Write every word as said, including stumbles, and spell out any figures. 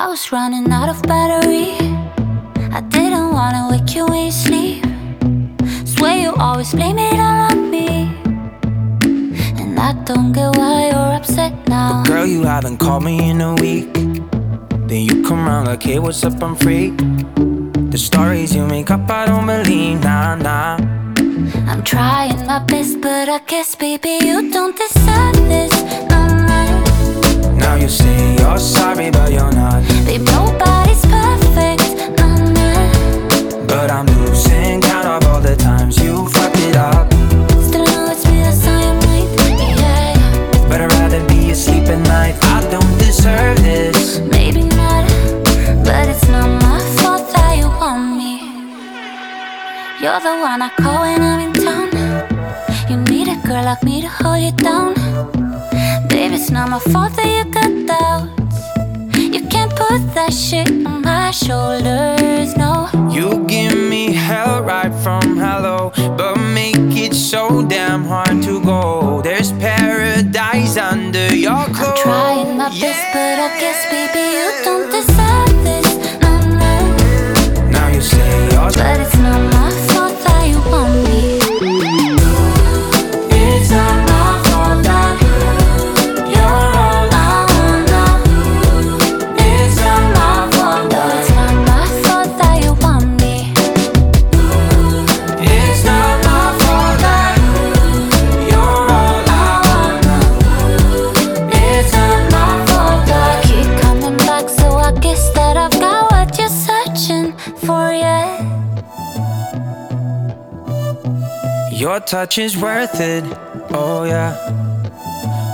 was running out of battery. I didn't wanna wake you when you sleep. Swear you always blame it all on me, and I don't get why you're upset now. But girl, you haven't called me in a week. Then you come round like, hey, what's up, I'm free. The stories you make up, I don't believe, nah, nah. I'm trying my best, but I guess, baby, you don't deserve this, no, no. Now you say you're sorry, but you're not. Babe, nobody's perfect, no, no. But I'm losing count of all the times you fucked it up. Still I know it's me that's on your mind, yeah. But I'd rather be asleep at night. I don't deserve this. Maybe not, but it's not my fault that you want me. You're the one I call when I'm in town. You need a girl like me to hold you down. Baby, it's not my fault that you got doubts. You can't put that shit on my shoulders, no. You give me hell right from hello, but make it so damn hard to go. There's paradise under your clothes. I'm trying my best, yeah. But I guess, baby, you don't deserve this, no, no. Now you say you're but it's not my fault that you want me. It's not my fault that you're all I wanna. It's not my fault No, that it's not my fault that you want me. It's not my fault that you're all I wanna. It's not my fault that Keep coming back, so I guess that I've got what you're searching for, yeah. your touch is worth it, oh yeah.